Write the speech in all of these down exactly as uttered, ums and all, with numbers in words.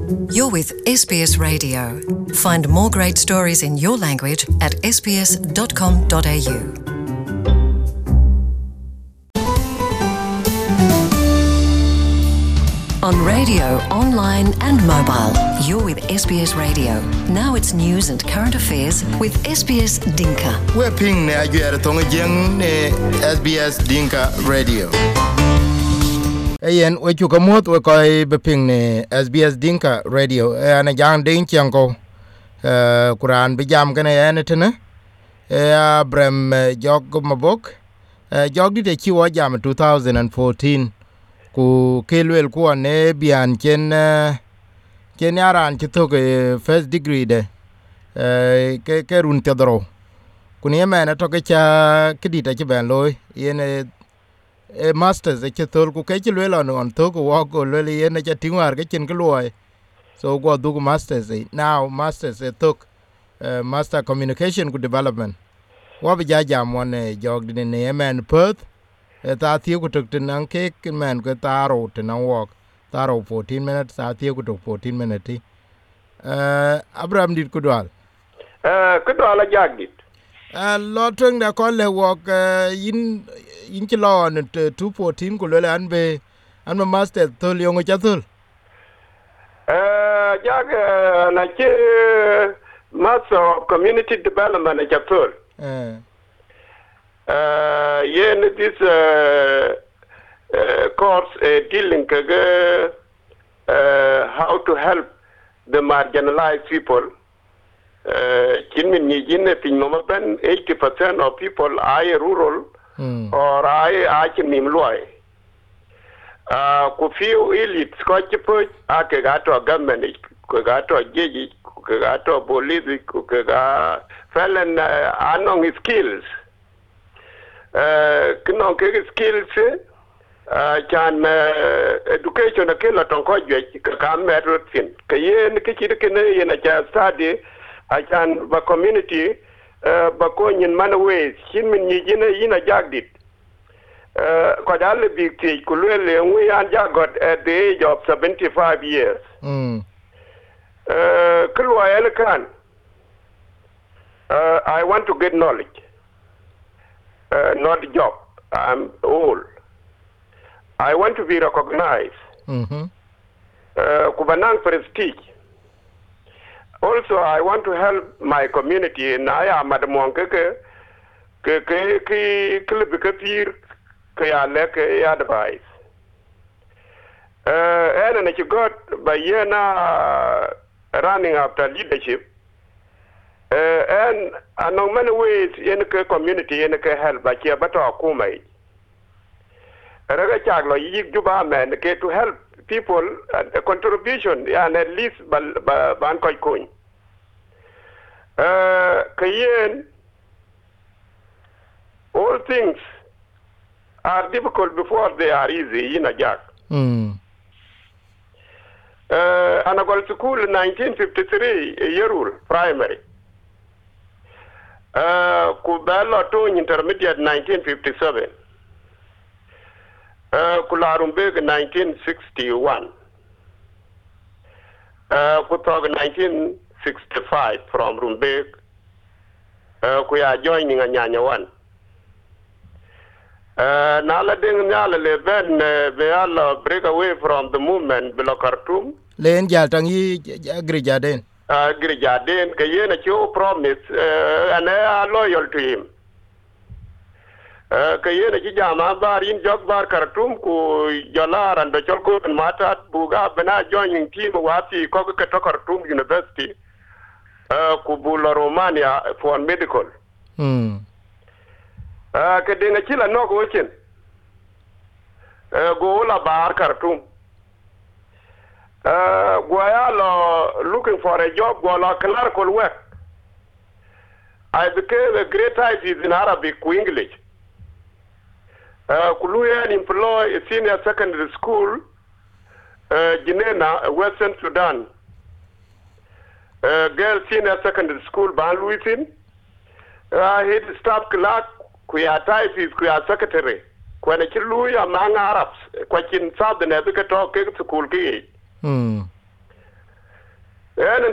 You're with S B S Radio. Find more great stories in your language at s b s dot com dot a u. On radio, online and mobile, you're with S B S Radio. Now it's news and current affairs with S B S Dinka. We're ping ne ajuere tonga jeng ne S B S Dinka Radio. Ayen we chuka mot we koi be ping ne S B S Dinka Radio. Ana jang ding chango uh, Quran be jam kene ene tene. Uh, Abraham uh, Jog Mabok. Uh, Jog di te chiwa jam two thousand fourteen. Ku kelwel ku ne bian chen uh, chen yaran chito ke first degree de uh, ke ke run tedro. Kuni emana to ke cha kidita che ben loy yene e masters e chethol ku ke chilwelo on to ku wa ko le yene cha tingwar ke chen kloy so go du masters e now masters e tok uh, master communication ku development wa bi ja jam one jog de ne men Perth e ta ti ku tok tin an ke men ku taro tin an walk taro fourteen minutes ta ti ku tok fourteen minutes uh Abraham dit ku dwal uh ku dwal jag dit uh lotring da ko le walk uh, in in ci lawan two fourteen ko le an be an master to le ngo chatul eh jag na ci master of community development chatul eh uh yen this uh, uh, course uh, dealing uh, uh, how to help the marginalized people uh kin min ni jinne pin no ben eighty percent of people are rural Mm. or I I can name loy. Uh, ku few elite scotch put a gato government, ku gato jeji, ku gato police, ku ga felon uh, unknown skills. Uh, kino ke skills uh, can uh, education a killer ton ko je ka metro fin. Ke yen ke chi ke ne yen a study I can the community Uh, bakon in many ways hin min ni jina yina jagdit uh, ko dal big ti kulele we an jagot at the age of seventy-five years mm uh kulwa elkan uh, I want to get knowledge uh, not job. I'm old. I want to be recognized. mhm uh, kubanang prestige. Also, I want to help my community. And I am at the monke ke ke ke ke ke ke peer ke alek advice. Uh, and you got by year now running after leadership. Uh, and in many ways, in the community, in the help, but you better kumai. Raga chaglo yik juba man ke to help people and uh, contribution and at least ban koi coin. Uh, kayen all things are difficult before they are easy in a jack. mm Uh, and I got to school in nineteen fifty-three, a year old primary. Uh, Kubala to intermediate nineteen fifty-seven. Uh, Kularumbeg nineteen sixty-one. Uh, Kutog nineteen sixty-five from Rumbeg. Uh, we are joining a Nyanya one. Uh, Nalading Nala Ben Beala break away from the movement below Khartoum. len jal tang yi Grijaden. Uh, Grijaden, Kayena Cho promise, uh, and they are loyal to him. Kayena Kijama bar in Jogbar Khartoum, ku Jalar and the Cholko and Matat, Buga, Bena joining team Wati, Kokakato Khartoum University, uh, Kubula Romania for medical. Hmm. Uh, Kadena Chila no Gochin. Uh, Gola Bar Khartoum. Uh, Guayalo looking for a job, Guala clerical work. I became a great typist in Arabic, English. Uh, Kuluyan employ a senior secondary school, uh, Jinena, Western Sudan. Uh, girl senior secondary school, Ban Louisin. Uh, head staff clerk, Kuya typist, Kuya secretary. When a Chiluya among Arabs, Quachin Southern Epicator Cake School Key. Hmm.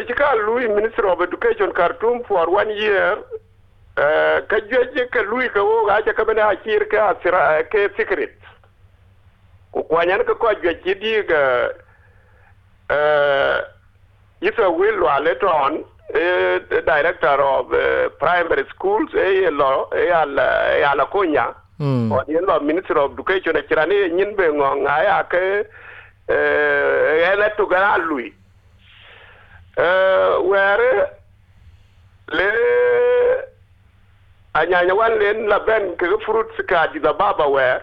chika Louis Minister of Education Khartoum for one year uh, ka jweje ka Louis ka wo ga ka bana akir ka asira ke secret ku kwanyan ka ko jweje di ga uh, Isa Will Waleton uh, the director of uh, primary schools eh lo eh ala eh ala konya mm or the Minister of Education kirani nyinbe ngonga ya ke eh ele to ga Louis Uh, where le anyanya wan len la ben ke fruit ka di da baba where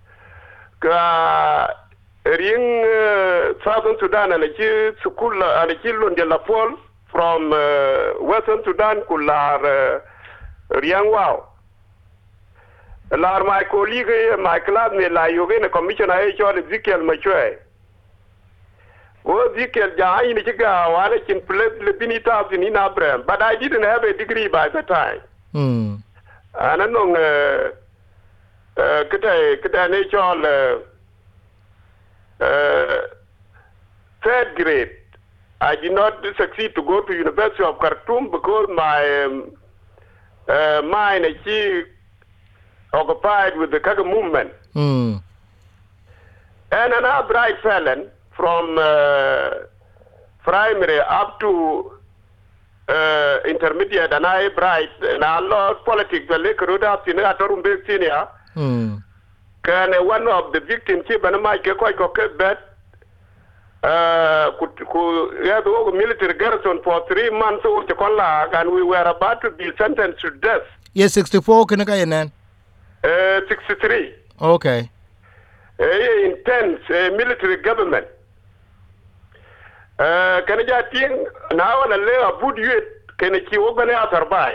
ka ring uh, Southern Sudan and ki school and ki lon de la pol from uh, Western Sudan kular uh, riang wow lar my colleague my class me la yoge na commissioner e cho Ezekiel Machwe go Ezekiel Jai ni chiga wale kin play le binita in Abraham, but I didn't have a degree by the time. mm And I know uh uh kete kete ne chol uh third grade. I did not succeed to go to University of Khartoum because my um, uh, mind is occupied with the Kaga movement. mm And another bright felon from uh, primary up to uh, intermediate and I bright and I love politics the lake road up in Atorum senior mm can one of the victims keep and my quite bet uh could have a military garrison for three months old and we were about to be sentenced to death. Yes, sixty-four can I nan Uh sixty-three. Okay. Uh, intense uh, military government. Uh, can I think now and a layer wood you can you open out or buy?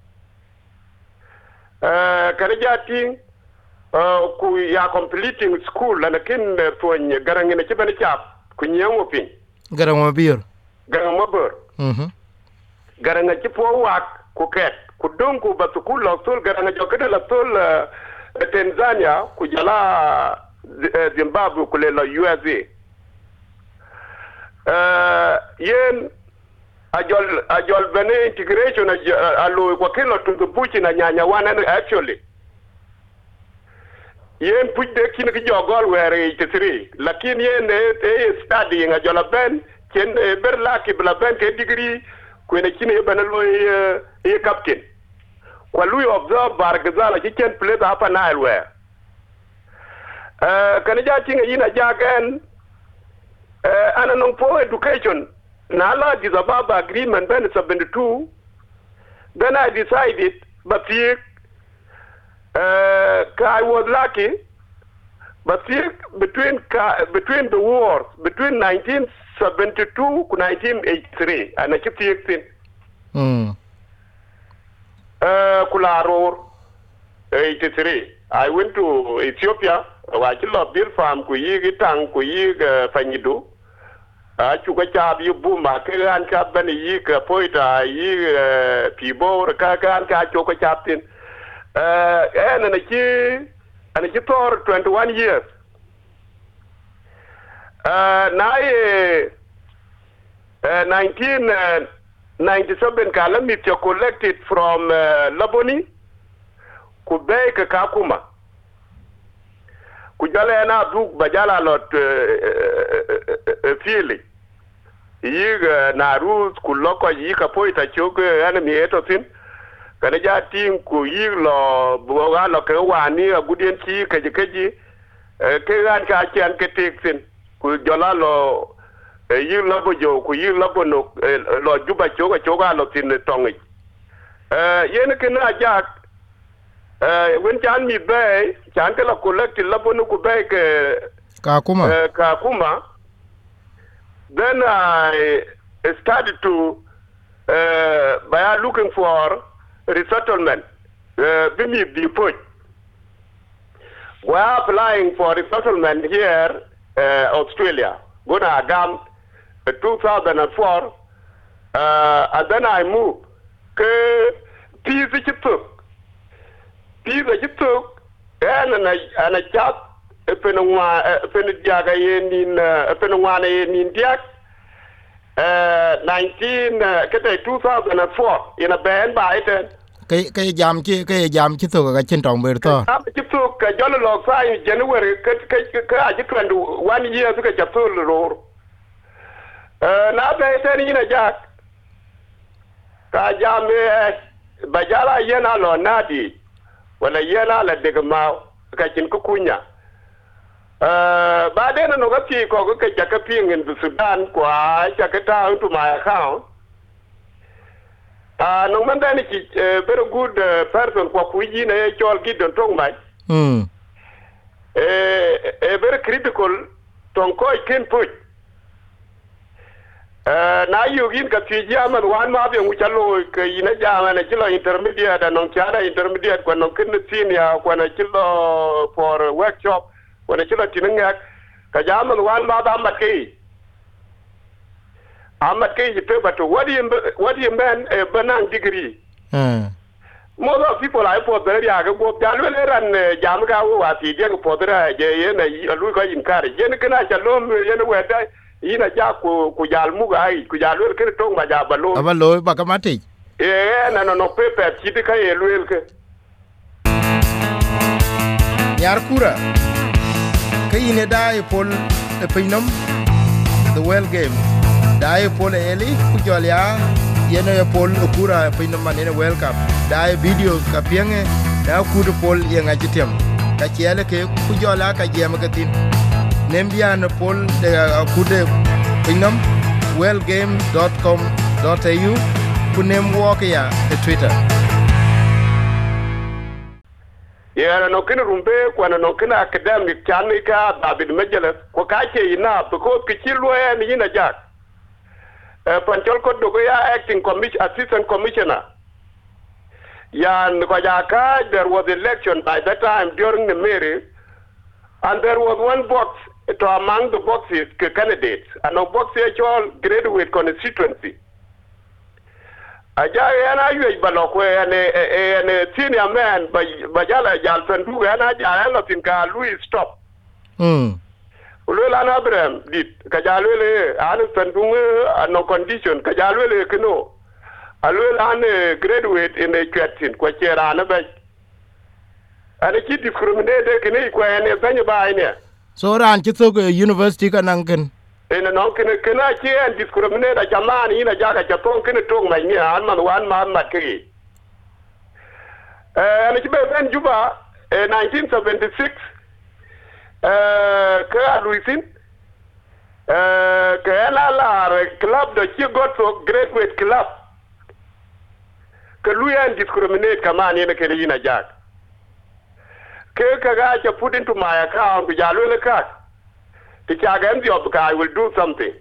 Uh, can I think uh, we are completing school and a kin for Garang in a Chibani chap, Kunyamopin, Garamabir. Garamabur, Mm-hmm. Garanga Chipo Wak, Kuket, Kudunku, but to cool of Sul, Garanga Joketa Sul, Tanzania, Kujala, Zimbabwe, Kulela, U S A. Uh, yen ajol ajol bene integration alo kwa kilo to the buchi na nyanya wana actually yen puj de kin ki jogol were eighty-three lakini yen e study nga jola ben ken ber laki bla ben ke degree ko ne kin e banalo e captain kwa lui observe bargazala ki ken play the upper Nile where uh kan ja tinga yina jagen Uh, and an for education, Nala Dizababa agreement, then seventy-two. Then I decided, but here, uh, I was lucky, but here, between, between the wars, between nineteen seventy-two to nineteen eighty-three, and I keep saying, Mm. uh, Kularo, eighty-three. I went to Ethiopia, I love Bill Farm, Kuyig, Tang, Kuyig, Fanyidu. I took a job, you boom, I can't cap any yik, a poeta, yig, Pibo, a cacan, catch a captain. Uh, and a key, and a key for twenty-one years. Uh, now, uh, nineteen ninety-seven calamity collected from uh, Laboni, Kubek, Kakuma. Kujala na duk bajala lot feeling. Yig na rules kuloko yika poita choke enemy etosin. Kana ja ting ku yig lo buga lo ke wani agudien chi keji keji ke gan ka chan ke teksin ku jola lo yig lo bojo ku yig lo bono lo juba choga choga lo tin tongi. Eh yen ke na jak Uh, when Chan mi bay, Chan kala collected labonu ku bay ke Kakuma. uh, Kakuma. Then I started to uh, by looking for resettlement. Uh, Bimi Biput. We are applying for resettlement here, uh, Australia. Gona Agam, uh, two thousand four. Uh, and then I moved. Ke peace took. Peace took. And and a chat. Penungwa, Penujaga in Penungwana in India. nineteen kete two thousand four in a band by ten cái cái jam chi cái jam chi to ga chin tong ber to a chi to ka jolo lo sai January ka ka ka a ji krandu one year suka chapto ro eh na be ten ina jak ka jam ba jala yana lo nadi wala yana la daga ma ka cin ku kunya eh ba de no ga ti ko ka jaka pingin du Sudan kwa jaka ta to my account ah no man dani ki very good person kwa kuji na e chol ki don tong mai mm eh e very critical ton ko kin put eh na yugin ka ti jaman wan ma be mu chalo ke ina jama na chilo intermediate non chara intermediate kwa non kin senior kwa na chilo for workshop kwa na chilo tinanga ka jaman wan ma ba makai amat kai jipe but what do you what do you mean a banang degree mm most of people I for there ya go jalu le ran jam ga wo ati de ko dra je ye na lu ko in kar je ne kana chalom ye ne weda ina ja ko ko jal mu ga ai ko jalu ke to ma ja balo aba lo ba ka mati eh na no no pepe ti de kai lu el ke yar kura kai ne dai pol e pinam the well game dai pol eli ku jolia yene pol kura pinam man ne welcome dai video ka pienge da ku de pol ye nga jitem ka chiele ke ku jola ka jema ka tin nembia no pol de ku de pinam well game dot com dot a u ku nem walk ya e Twitter ya no kin rumbe kwa no kin academic chanika David Majalas ko ka ke ina because ki chilo ya ni na jak Uh, Panchol Kodogo ya acting commission, assistant commissioner. Ya Nkojaka, there was election by that time during the Mary, and there was one box to among the boxes candidates, and a box actual graduate constituency. Aja yana yu balokwe and a senior man by Bajala Jalsandu and Aja Tinka Louis stop. mm Ulul an Abraham did Kajalwele an Sandunga no condition Kajalwele Kano Alul an graduate in a question Quachera Anabay and a kid discriminated Kini Kwan and Penyabaine. so ran chi to university ka nanken In a non Kanaki and discriminate a Jaman in a Jaka Japon can talk my near Alman one man Maki. And it's been Juba in nineteen seventy-six. Uh, ka Luisin uh, ka la club da ki got for graduate club ka luyan discriminate kama ne na kare ina jak ke ka ga ka put into my account ku jalo le ka ti ka ga ndi of I will do something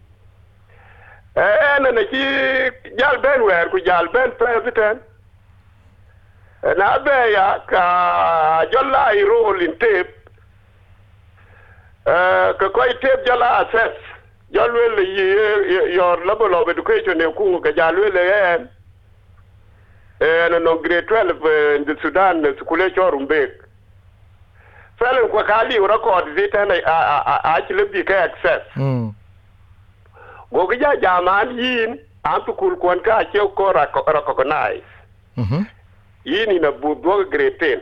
eh na na ki jal ben wer ku jal ben president na be ya ka jolla I role in tape Uh, ka koi tape jala assess jalwele your level of education e ku ka jalwele en en no grade twelve in the Sudan school chorumbek felen ko kali record zita na a actually be ka access mm go ga jaman yin antu kul kon ka che ko recognize mhm yin ina budwo grade ten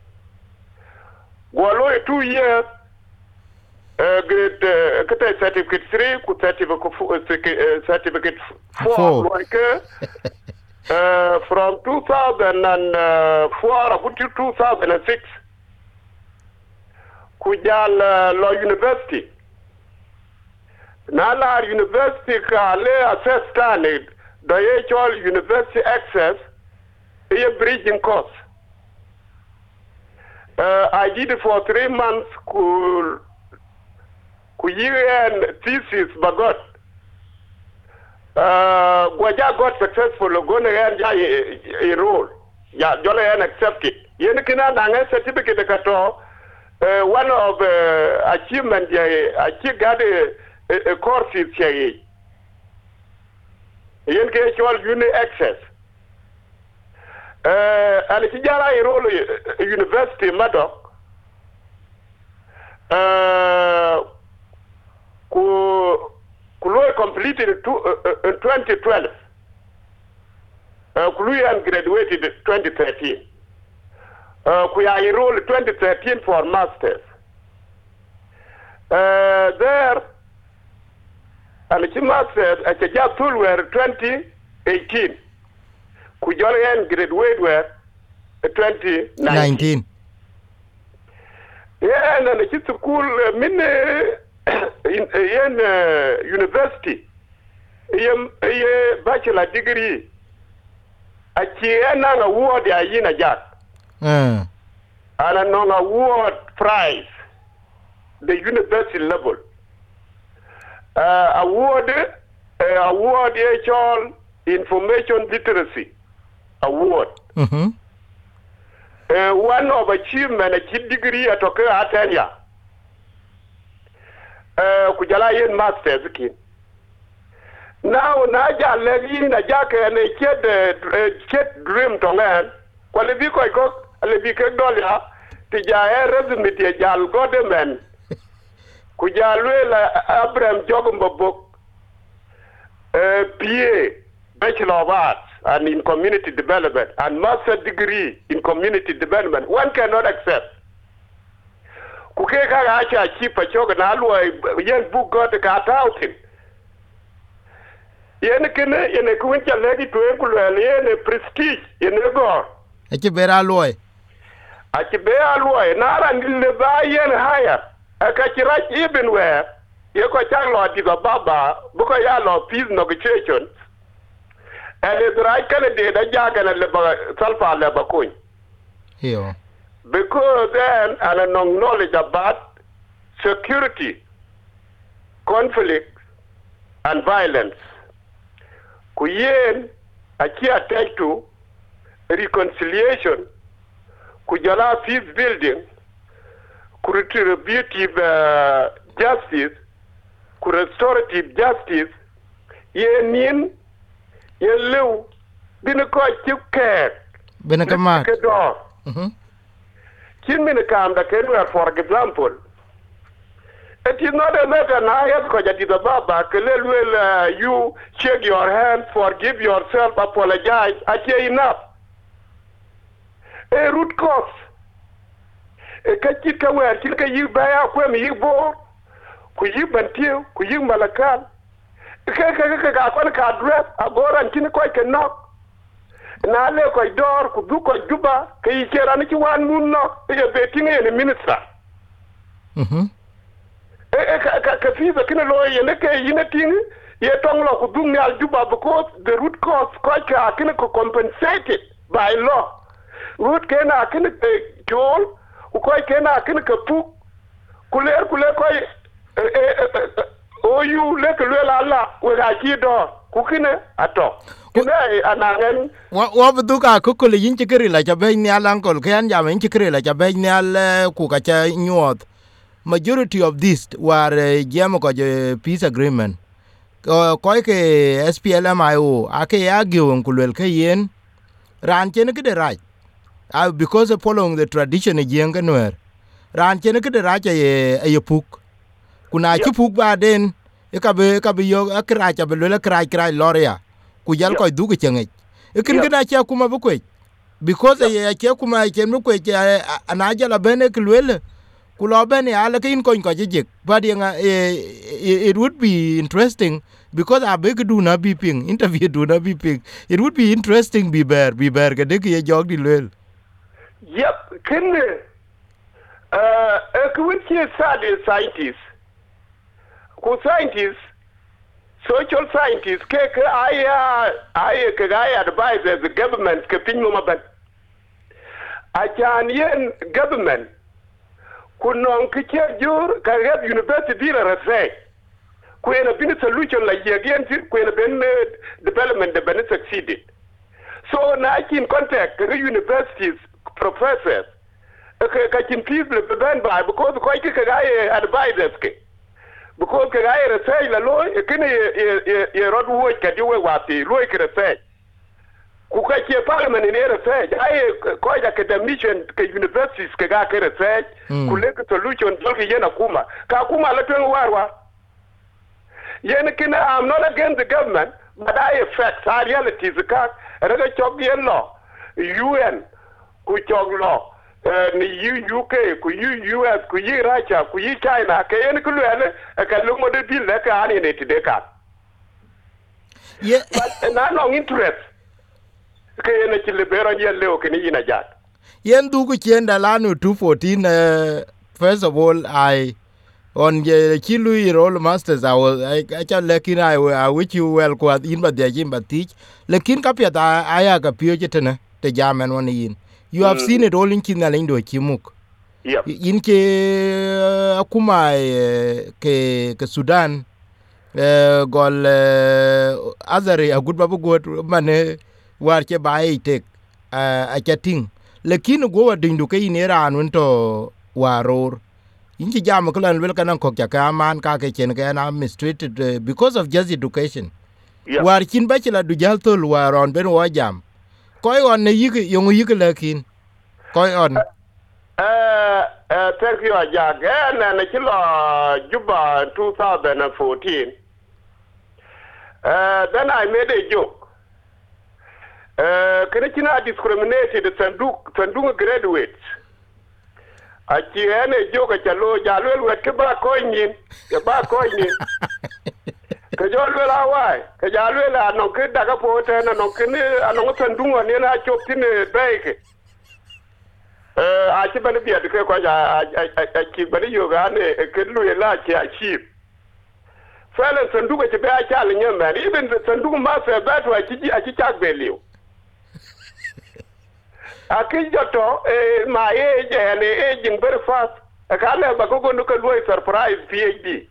go lo two years Uh, grade uh, kata certificate three ku certificate four, uh, certificate four, four. Like uh, from two thousand four up to two thousand six kujal uh, law university nala university ka le assess tani the actual university access is a bridging course uh, I did it for three months ku Kuyian thesis bagot. Uh, Gwaja got successful. Gona yan ja a role. Ya jola yan accepted. Yen kina nanga certificate kato. Uh, one of uh, achievement ya achieve got a, a, a courses ya. Yen ke actual uni access. Uh, and kijara a role university madok. Uh, ku Kulu completed in twenty twelve. Uh, Kulu graduated in twenty thirteen. Uh, we are enrolled twenty thirteen for masters. Uh, there, and the masters at the Jatul were twenty eighteen. Kujolian graduate were twenty nineteen. Yeah, and then the school uh, min in in uh, university, in a bachelor degree. A chiena award ya yina jack. Uh. And a non award prize, the university level. Uh, award, uh, award H R information literacy award. Mm-hmm. Uh, one of achievement a kid degree at okay Atenia. Uh, kujala yen masters kin. Now naja legi na jack and a kid uh, kid dream to learn. Kwalibi ko ko alibi ke dolia ti ja resume ti jal godemen. Kujalwe la Abraham Jogumbo book uh, P A Bachelor of Arts and in Community Development and Master Degree in Community Development. One cannot accept. Kukeka acha chipa choga na alwa yen book got cut out him. Yen kene yen kuincha legi to ekulwe yen prestige yen go. Achi bera loy. Achi bera loy nara nile ba yen higher. Akachirach even where you go chang law to the baba, because ya law peace negotiations, and it's right candidate a jagan and sulfur labor coin. Here. Because then and a knowledge about security, conflict, and violence. Kuyen a key attached to reconciliation, kujala peace building. Retributive uh, justice, restorative justice, yen yin, yen liu, bina ko chip kek, bina kamat. Mhm. Kin mina kam da kenwer for example. It is not a matter now yet ko jadi the baba kelel will uh, you shake your hand, forgive yourself, apologize. Ache enough. A root cause. Ka chika wer chika yi baya kwa mi bo ku yi bantiu ku yi malakan ka ka ka ka kwa ka address agora ntini ko ke nok na le ko dor ku du ko juba ka yi kera ni wan mun no e be tinga ni minister mhm e ka ka ka fi ba kina lo ye ne ke yi ne ting ye tong lo ku du ni al juba because the root cause ko ka kina ko compensated by law root kena kina jol ukoi kena kin kapu kuler kuler koi o yu le kuler la la we ga ki do kukine ato kine anangen wa wa buduka kukule yin chikiri la chabe ni alankol kan jam yin chikiri la chabe ni al ku ka cha nyot majority of this were jam ko peace agreement ko ke S P L M I O ake ya giwon kulel ke yen ran chen ke de right. Uh, because of following the tradition jeng kanwer ran chen ke de racha ye ye puk kuna chi puk ba den e ka be ka be yo akra cha be le kra kra loria ku jal ko du ke chenge e kin gna cha kuma bu kwe because ye cha kuma chen bu kwe ana ja la bene klwele ku lo bene ala kin ko ko jik but it would be interesting because I beg do na be ping interview do na be ping it would be interesting be bear be bear ke de ke jog di lel. Yep, can uh, could you study scientists? Who scientists, social scientists, I I I advise the government to pin them. I can yen government could not catch your career university or say. When a been a solution like the against it, when a been development the been succeeded. So now I can contact the universities. Professors, ka kin people be ben by because ko ki ka ga advisors ke because ka ga research la lo kin ye ye road wo ka di we wati lo ki research ku ka ki parliament ni research ai ko da academician ka universities ka ga ka research ku le ka solution do ki yana kuma ka kuma la tun warwa yen kin I'm not against the government but I affect our realities ka raga chok yen law U N ku chok law ni U K ku U S ku yi Russia ku yi China ke yen ku lele ka lungo de bil le ka ani ne tide ka yeah but na no interest ke yen ki libero yen le o ke ni ina jat yen du ku chenda lanu two fourteen uh, first of all I on the Chilu role masters I was I I lekin I I wish you well kwat in ba de jim ba teach lekin kapya ta aya ka pio jetena te jamen one yin you have mm. seen it all in kinal indo chimuk yep in ke uh, akuma uh, ke ke Sudan uh, gol uh, azare a good babu god mane war ke bai tek uh, a chating lekin go wa dindu ke inera anunto waror inji jam ko lan wel kanan ko ka man ka ke chen ka na mistreated uh, because of just education yeah. war kin bachelor du jal tol war on ben wa jam koy on ne yig yong yig lakin koy on uh, uh thank you ajag na na kilo Juba twenty fourteen uh then I made a joke uh kina discriminated sanduk sanduk graduates Aki ene joga chalo jalwel wet ba ko nyin ke ba ko nyin ke jalwel awai ke jalwel anon ke daga pote na non ke ne anon sandungo ne na choptine beke eh achi bani biya ke ko ja aki bani yoga ne ke luye la ki achieve fele sandugo ke ba chal nyamba even sandugo ma se ba to aki aki chak beliu Akijoto eh my age and aging very fast. I can't have a go look at way surprise PhD.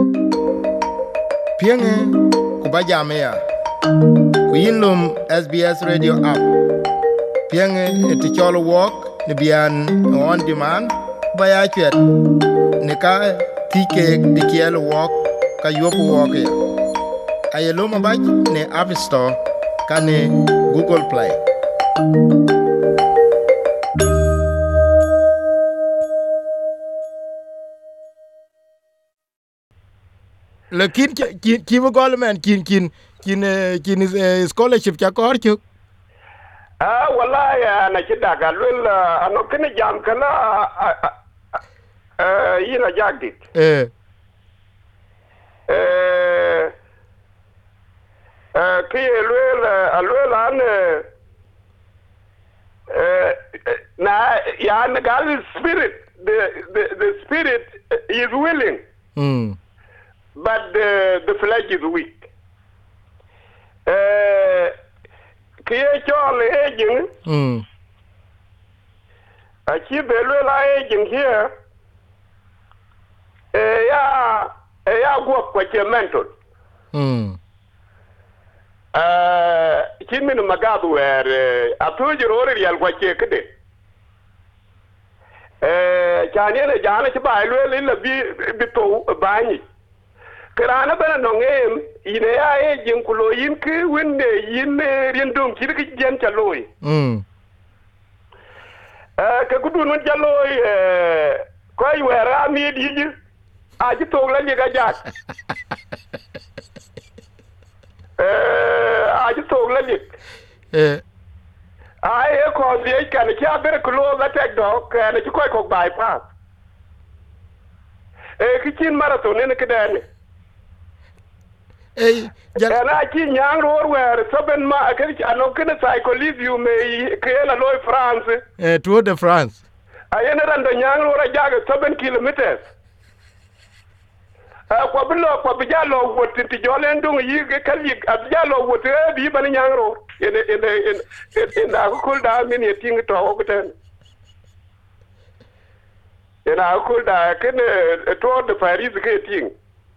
Pienge kubaja mea. Kuyinlum S B S radio app. Pienge eticholo walk nibian on demand baya chet. Nika tike dikielo walk ka yopu walk ya. Ayeloma baj ne App Store kane Google Play. Lekin kin kin government kin kin kin kin scholarship cha kor chuk ah wallahi ana kida galwel ano kene jam kala eh yina jagdik eh eh eh kiyelwel alwel an eh na ya gal spirit the the the spirit is willing mm but the, the flesh is weak. Uh, Kiye chol aging. Hmm. Achi belwela aging here. Eh ya eh ya go kwa mental. Hmm. Uh, kimi no magadu were atuji rori yal kwa kede. Eh chanye ne jana chiba elwela illa bi bito bani. Kerana bana nongem ine ya e jinkulo yin ki winde yin rindum kirki jen chaloy mm eh ke gudu nun chaloy eh koy wera mi diji aji togla liga jak eh aji togla lik eh ai ko bi kan ki abere kulo ga tek do kan ki koy ko bypass eh kitin marathon ne kedane eh ana ki nyang ror wer seven ma ke ano kene psychology you may kela loy France eh Tour de France ayene randa nyang ror jaga seven kilometers a ko bilo ko bijalo wotti ti jolen dung yi ke kali abijalo wotti bi ban nyang ror ene ene ene na ko kul da min yeting to ko ten ena kul da kene Tour de Paris ke ting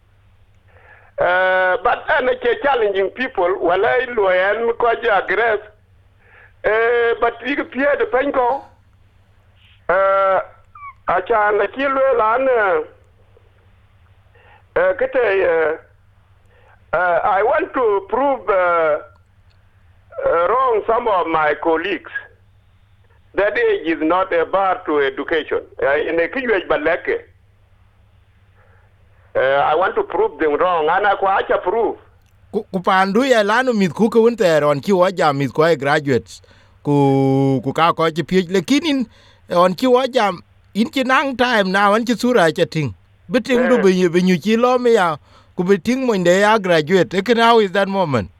Uh, but I'm challenging people. Well, I loyan ko aggress. Uh, but we appear the penko. Uh, I can kill lan. Uh, kete. Uh, I want to prove uh, uh, wrong some of my colleagues. That age is not a bar to education. Uh, in a kiwi baleke. Uh, I want to prove them wrong, and I can prove. Ku pandu ya lanu mit ku ku unter on ki waja mit ku graduates ku ku ka ko ji pi lekinin on ki waja in ki nang time na wan ki sura cha ting biting du bi bi nyu ki lo me ya ku biting mo inde ya graduate e can how is that moment?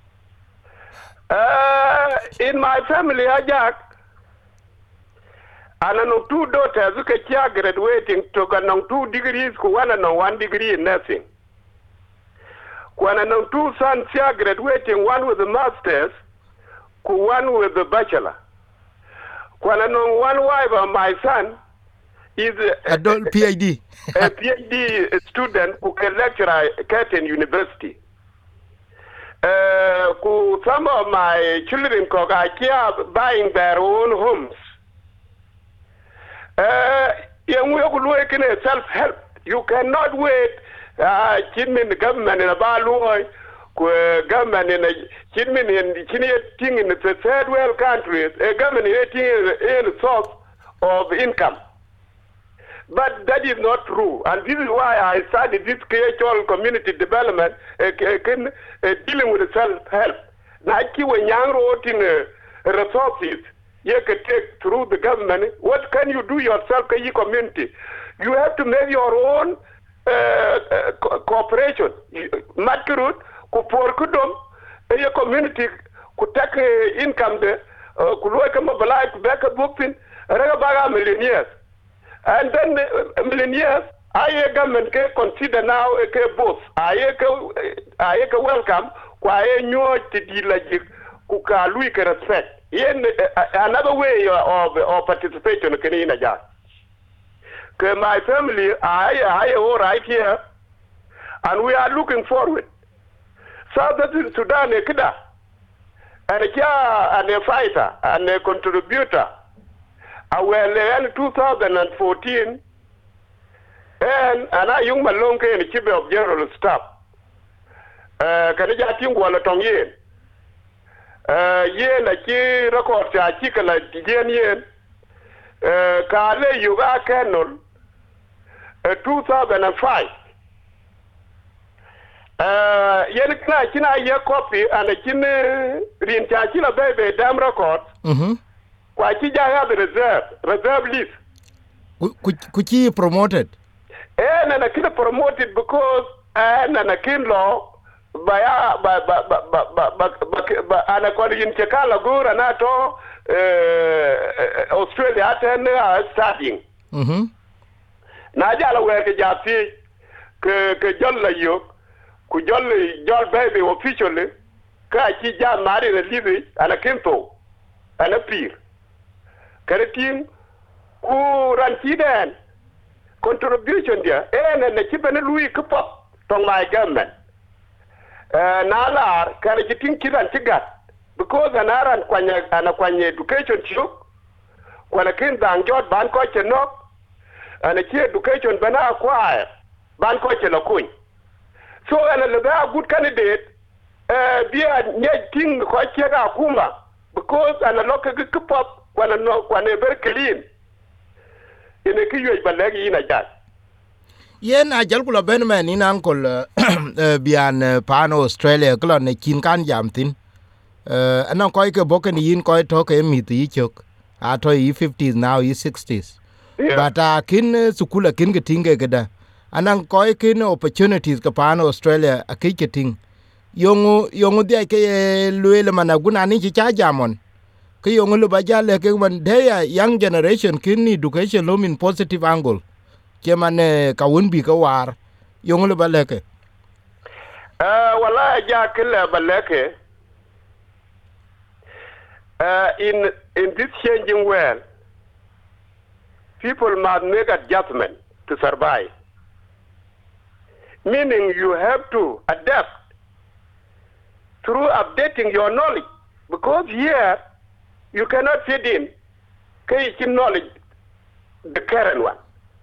Uh, in my family, Ajak, and I know two daughters who are graduating to get two degrees, one and one degree in nursing. When I know two sons are graduating, one with a master's, one with a bachelor. When I know one wife of my son is a, adult PhD, a PhD student who can lecture at Curtin University. Uh, some of my children are buying their own homes. Uh, self-help. You cannot wait. Uh, the government in a balloon, government in a chimney in the third world countries, a government in a source of income. But that is not true, and this is why I started this creative community development, uh, uh, dealing with self-help. Now, when young wrote in uh, resources, you can take through the government. What can you do yourself, in community? You have to make your own uh, uh, co cooperation. Matkirut, kupor kudom, your community could take uh, income there, could work a mobilize, back a book in, a millionaires. And then uh, millionaires, I government can consider now a both. I I welcome, I knew to deal like Kuka Louis can respect. Another way of, of participation in Canada. My family, I I all right here, and we are looking forward. Southern Sudan, a kida, and a and a fighter, and a contributor. I well in two thousand fourteen, and and I young Malonga in the chief of general staff. Uh, can I think one at on yen? Uh, yen a key record a chicken like yen yen. Uh, Kale Yuga Canon, uh, two thousand five. Uh, yen China year copy and a chin in Chachila baby dam record. Mm-hmm. Why did I have a reserve, reserve list? Could, could you promote it? And I can promote it because and I can law by by by by by by and according to Chakala Gur and Ato Australia attend starting. Mm-hmm. Najala where the Jafi Kajola you could jolly jol baby officially Kachi Jan married a living and a kinto and a peer. Karatin ku ranchidan contribution dia and and chipene lui kupop tong my government uh nalar karatin kidan tigat because anaran kwanya anakwanya education chuk kwana kin dangjot ban ko chenok and a education bana acquire ban ko chelokun so and a good candidate uh dia nye ting ko chega kuma because and a local kupop When no, when very clean. In a key balagi in a jack. Yen a jalkula benman in uncle bian pan Australia, Glon, a chin can jam thin. Uh, and now quite a book and yin quite talk a meet the chok. Ato e fifties now e sixties. But a kin sukula kin getting gada. And an koi kin opportunities kapan Australia a kicketing. Yongu yongu de ke luele managuna nichi charjamon. Ke yongulu bajale ke man their young generation kin education lom in positive angle ke man ka wonbi ka war yongulu baleke uh wala ja kala baleke uh in in this changing world people must make adjustment to survive, meaning you have to adapt through updating your knowledge, because here you cannot fit in knowledge, the current one.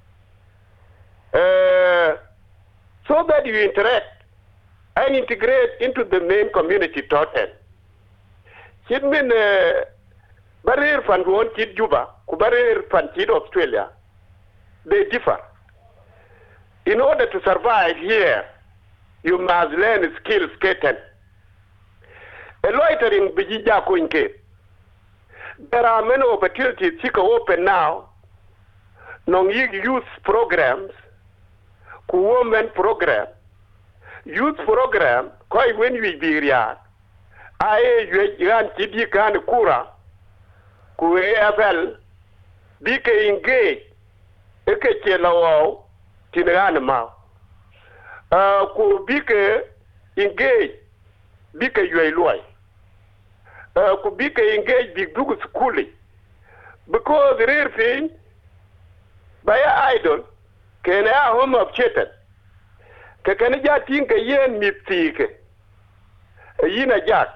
Uh, so that you interact and integrate into the main community total. It means barrier fan one kid Juba, barrier fan kid Australia, they differ. in order to survive here, you must learn skills keten. A loitering bijija kuinke. There are many opportunities that open now. Non youth programs, ku women program, youth program, koi when we be real. Aye, you yan kidi kan kura, ku A F L, bike engage, eke chelawo, tinagan ma. Uh, ku bike engage, bike yue loy. Uh, ku bike engage big dugu schooling. Because the real thing, by a idol, can a home of cheated. Can a think a yen mystique, a yin a jack.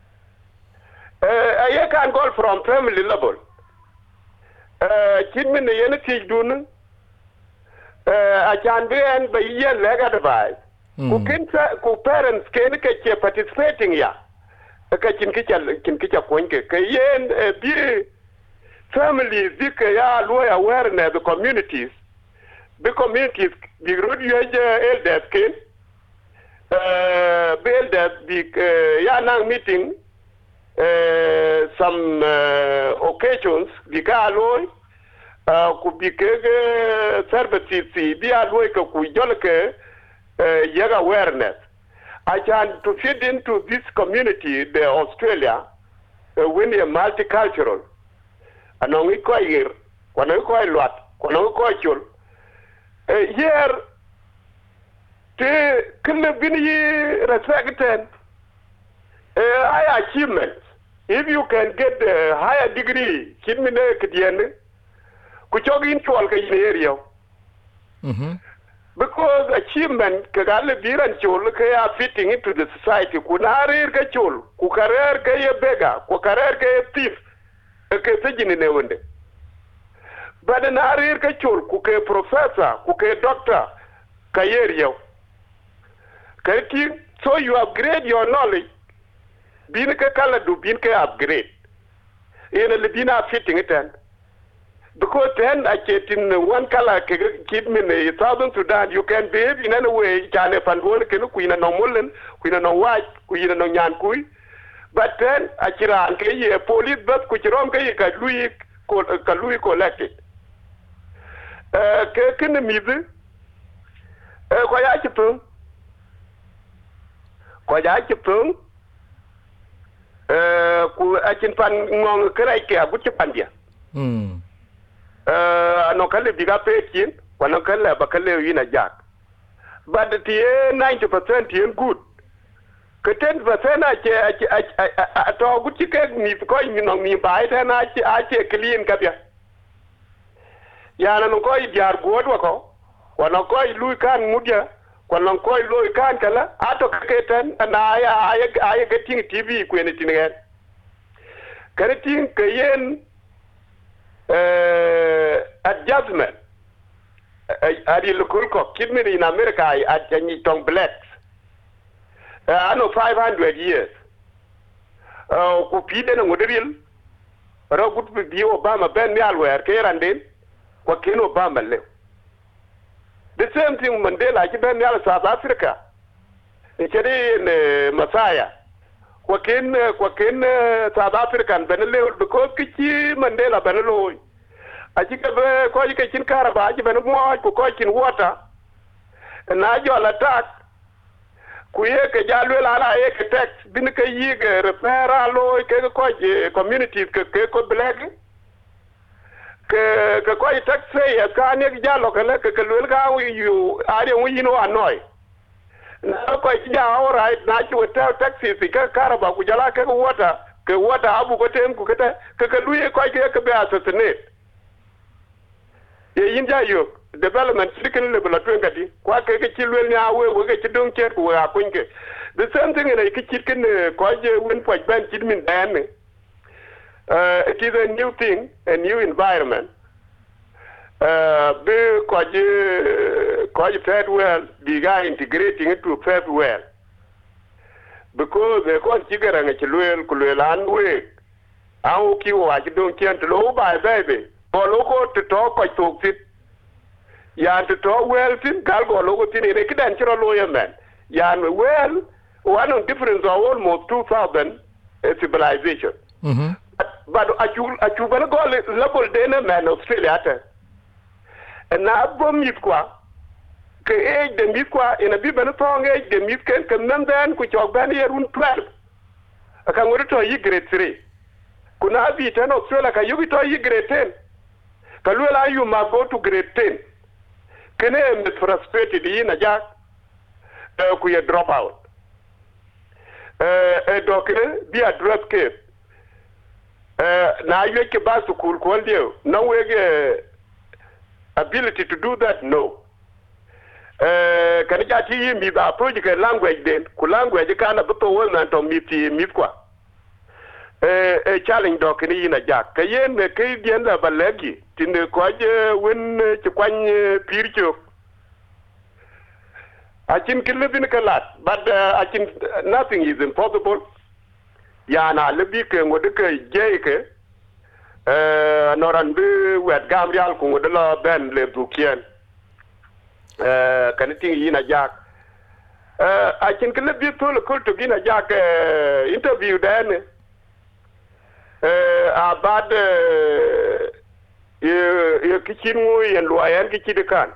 I can go from family level. Kidman the unity dun. I can be and by yen leg advice. Who can who parents can get participating ya. A kitchen kitchen can kitchen point. Kayen be families, ya low awareness the communities. The communities, the road you elders came. The elders, the young meeting. Uh, some uh, occasions, the Galoy could be services, be a work of Kujolke, young awareness. I can to fit into this community, the Australia, uh, when a multicultural. And on we call here, when we call lot, when we call you. Here, the Kilabini respected high achievements. If you can get a higher degree, Kidmine Kadian, Kuchogin Chalka in the area. Because achievement, Kagale Biran Chol, are fitting into the society. Kunari Kachol, Kukarer Kaya beggar, Kukarer Kaya thief, a Kasajin in a window. But an Arir Kachol, Kuke professor, Kuke doctor, Kayerio. So you upgrade your knowledge. Binka kala do binka upgrade. In a Libina fitting it in. Because then I get in one color keep me a thousand Sudan, you can behave in any way, can if and one can queen and no mullen, queen and no white, queen and no yankui. But then I can a police bus which Romka Louis Kalui collected. Uh, can the music? Uh, Quayachipung? Quayachipung? Ku akin pan ngong kerai ke abu cepandia. Hmm. Uh, no kale biga pekin, wano kale bakale wina jack. But the ninety percent yen good. Ke ten percent ache ache ache ato good chike ni ko ni no ni bai ten ache ache clean kabya. Ya na no ko idiar god wako. Wano ko lui kan mudia. Kwalong ko lo kan kala ato ketan na aya aya aya getting T V ku ne tingen karitin kayen uh adjustment ari lokul ko kidmeni in America at any tong blacks uh, I know five hundred years uh ku pide na ngodiril ra gut bi Obama ben mi alwer keranden ko ken Obama le. The same thing Mandela given in South Africa. In Masaya. Quakin Quakin South African Benelo because Kichi Mandela Benelo. I think a quite kitchen carabaj, Benamo, Kukokin water. And now you'll attack. Kuyaka Jalwell Eke text, Binika Yig, repair alloy, Keko communities, Keko black. Ke ko tax say ka ne ja lo kala ke lul ga you are we know annoy na ko ja all right na ki wata taxi ka karaba ku jala ke water ke water abu ko tem ku kata ke ke luye ko ke ke be assassinate ye yin ja yo development stricken level to ngadi ko ke ke ci lul nya we we ke ci don ker ku ya kunke the same thing ne ke ci ken ko je win po ban ci min dan Uh, it is a new thing, a new environment. Uh, be quite third well, began integrating it to third well. Because they can't figure out a chilwell, Kulan way. How you are, you don't can't low by baby. For local to talk, I talk it. yan to to well tin gal go logo tin ne kidan chiro lawyer man yan well one on difference of almost two thousand uh, civilization mhm but achu achu bana go level de na man Australia ta na bom yit kwa ke age de mit kwa ina bi bana to age de mit ken kan nan dan ku chok ban yerun twelve aka ngori to yi grade three kuna bi tan Australia ka yugi to yi grade ten kalula you ma go to grade ten kene me frustrated yi na ja uh, ku ye drop out eh uh, uh, dokne bi a drop ke eh uh, na you ke ba su kul ko ndio na wege ability to do that no eh uh, kan ja ti yi mi ba project language den ku language kana buto wona to mi ti mi kwa eh eh challenge dokne yi na ja ka yen me ke dien la balegi tinde ko je wen ci kwany pir ciok I think can live in a lot, but uh, I think nothing is impossible. Yana libi ke ngodike jeke uh, noran bi wet gamrial ku ngodela ben le dukien uh, kan ting yina jak uh, I think libi tole kul to gina jak uh, interview then uh, about uh, ye ye kichinu yen loyen kichidekan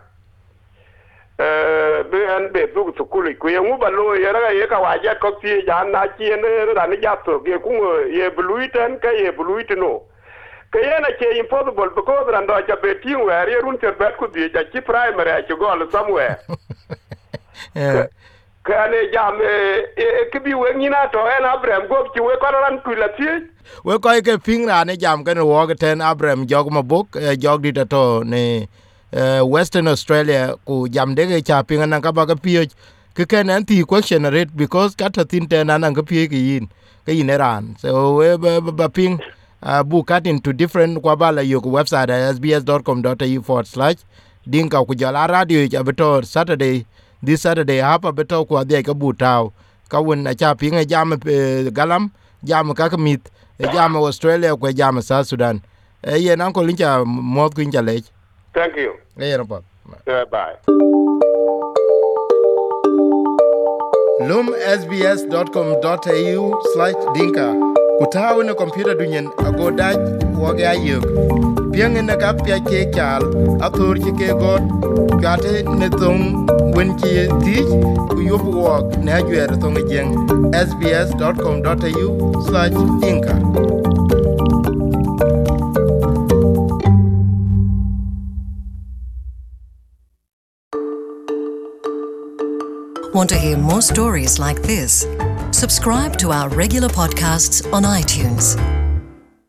eh be an be du to kuli ku ye nguba lo ye ra ye ka waja ko ti ja na chi ne ra ni ja to ye ku ye bluiten ka ye bluitno ka ye na ke impossible because ran do ja be ti wer ye run ter bet ku di ja chi primary ja go somewhere yeah ka ne ja me e ki bi we ni na to en Abraham go ki we ko ran tu la ti we ko ke ping ra ne jam kan wo ga ten Abraham jog ma buk jog di to ne Uh, Western Australia ku jam de cha pinga nan ka ba ka pio ke ken anti question rate because kata tin te nan ka pio ki yin ke yin ran so we ba ping uh, bu cut into different kwa bala yo ku website s b s dot com dot a u forward slash dinka ku jala radio ja beto Saturday this Saturday hapa beto ku ade ka bu taw ka won na cha pinga jam uh, galam jam ka kamit jam Australia ku jam South Sudan e yen an ko linja mod ku inja lech. Thank you. Yeah, no problem. Uh, bye. Lum s b s dot com dot a u slash dinka. Kutawu na computer dunyen ago daj wage ayuk. Piang na ka pya ke chal atur chi ke god gate ne tong wen chi ti ku yobu wok na jwer tong jeng s b s dot com dot a u slash dinka. Want to hear more stories like this? Subscribe to our regular podcasts on iTunes.